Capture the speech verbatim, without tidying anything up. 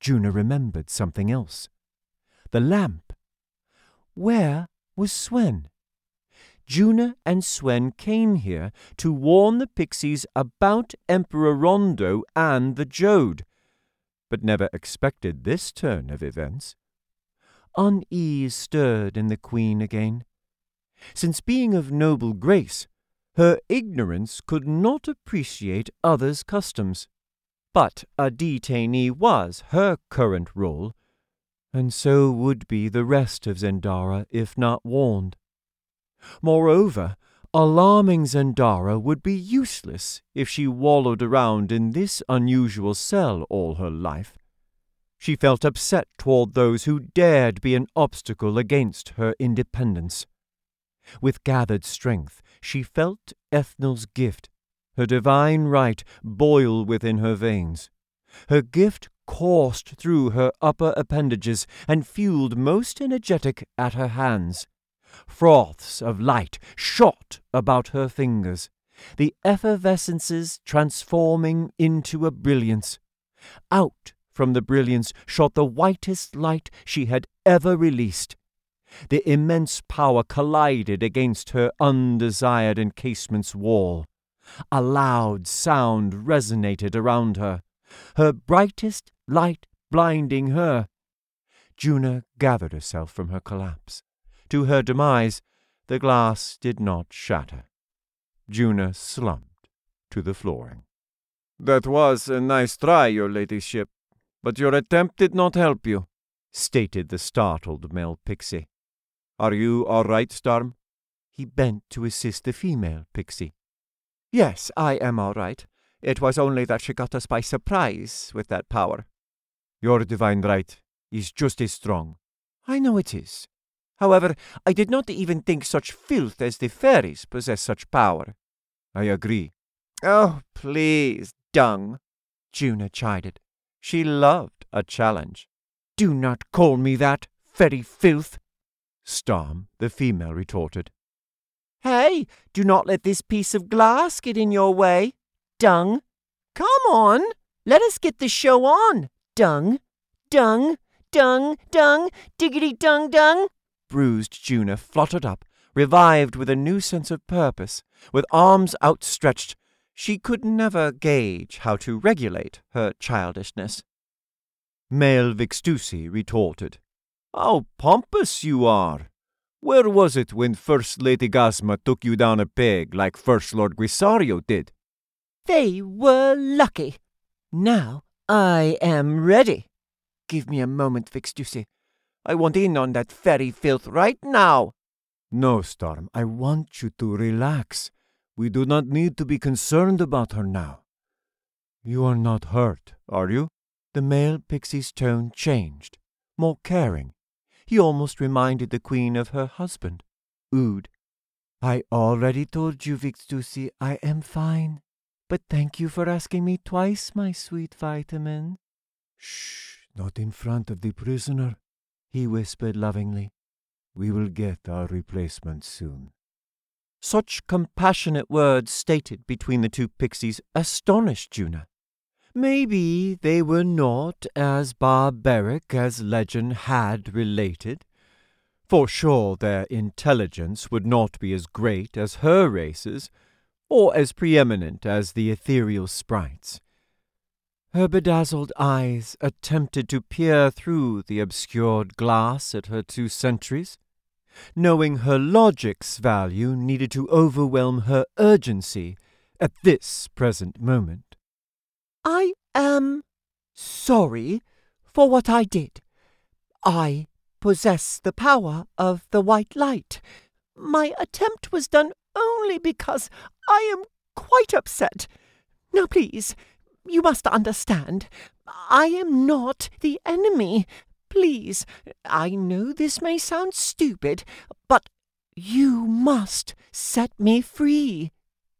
Juna remembered something else. The lamp. Where was Swen? Juna and Swen came here to warn the pixies about Emperor Rondo and the Jode, but never expected this turn of events. Unease stirred in the queen again. Since being of noble grace, her ignorance could not appreciate others' customs. But a detainee was her current role, and so would be the rest of Zendara if not warned. Moreover, alarming Zendara would be useless if she wallowed around in this unusual cell all her life. She felt upset toward those who dared be an obstacle against her independence. With gathered strength, she felt Ethnal's gift, her divine right, boil within her veins. Her gift coursed through her upper appendages and fueled most energetic at her hands. Froths of light shot about her fingers, the effervescences transforming into a brilliance. Out from the brilliance shot the whitest light she had ever released. The immense power collided against her undesired encasement's wall. A loud sound resonated around her, her brightest light blinding her. Juna gathered herself from her collapse. To her demise, the glass did not shatter. Juna slumped to the flooring. "That was a nice try, your ladyship, but your attempt did not help you," stated the startled male pixie. "Are you all right, Storm?" He bent to assist the female pixie. "Yes, I am all right. It was only that she got us by surprise with that power." "Your divine right is just as strong." "I know it is. However, I did not even think such filth as the fairies possess such power." "I agree." "Oh, please, dung," Juna chided. She loved a challenge. "Do not call me that, fairy filth," Storm, the female, retorted. "Hey, do not let this piece of glass get in your way, dung. Come on, let us get the show on, dung, dung, dung, dung, diggity dung dung." Bruised Juna fluttered up, revived with a new sense of purpose. With arms outstretched, she could never gauge how to regulate her childishness. Male Vixtusi retorted, "How pompous you are! Where was it when First Lady Gasma took you down a peg like First Lord Guisario did?" "They were lucky. Now I am ready. Give me a moment, Vixtusi. I want in on that fairy filth right now." "No, Storm, I want you to relax. We do not need to be concerned about her now. You are not hurt, are you?" The male pixie's tone changed, more caring. He almost reminded the queen of her husband, Ood. "I already told you, Vixtusi, I am fine. But thank you for asking me twice, my sweet vitamin." "Shh, not in front of the prisoner," he whispered lovingly. "We will get our replacement soon." Such compassionate words stated between the two pixies astonished Juna. Maybe they were not as barbaric as legend had related. For sure their intelligence would not be as great as her race's, or as preeminent as the ethereal sprites. Her bedazzled eyes attempted to peer through the obscured glass at her two sentries, knowing her logic's value needed to overwhelm her urgency at this present moment. "I am sorry for what I did. I possess the power of the white light. My attempt was done only because I am quite upset. Now please, you must understand, I am not the enemy. Please, I know this may sound stupid, but you must set me free.